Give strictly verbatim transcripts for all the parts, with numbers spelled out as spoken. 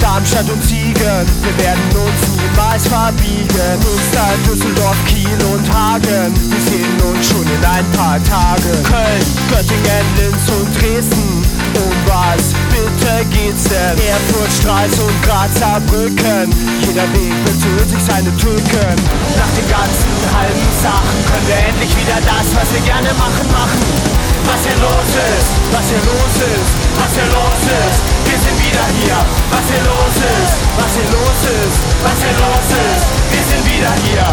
Darmstadt und Siegen, wir werden uns niemals verbiegen. Münster, Düsseldorf, Kiel und Hagen, wir sehen uns schon in ein paar Tagen. Köln, Göttingen, Linz und Dresden, um was bitte geht's denn? Erfurt, Stralsund, Graz, Saarbrücken, jeder Weg bezog sich seine Tücken. Nach den ganzen halben Sachen können wir endlich wieder das, was wir gerne machen, machen. Was hier los ist, was hier los ist, was hier los ist, wir sind wieder hier. Was hier los ist, was hier los ist, was hier los ist, wir sind wieder hier.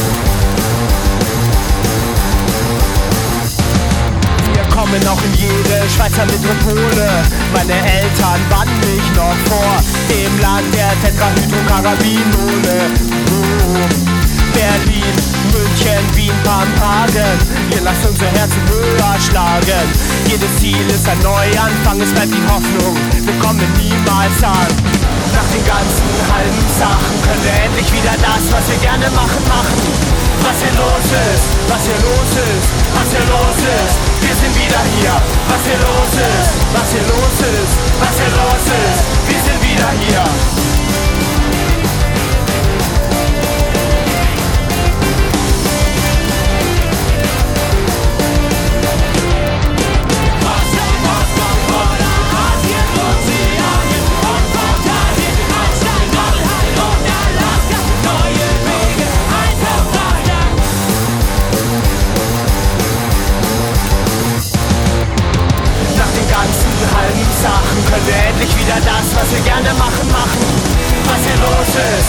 Wir kommen auch in jede Schweizer Metropole. Meine Eltern banden mich noch vor dem Land der Tetrahydrocannabinole. Boom. Berlin, München, Wien, Kopenhagen, ihr lasst unser Herzen höher schlagen. Jedes Ziel ist ein Neuanfang, es bleibt die Hoffnung, wir kommen niemals an. Nach den ganzen halben Sachen können wir endlich wieder das, was wir gerne machen, machen. Was hier los ist, was hier los ist, was hier los ist, wir sind wieder hier. Was hier los ist, was hier los ist, was hier los ist, wir sind wieder hier. Sachen können wir endlich wieder das, was wir gerne machen, machen. Was hier los ist,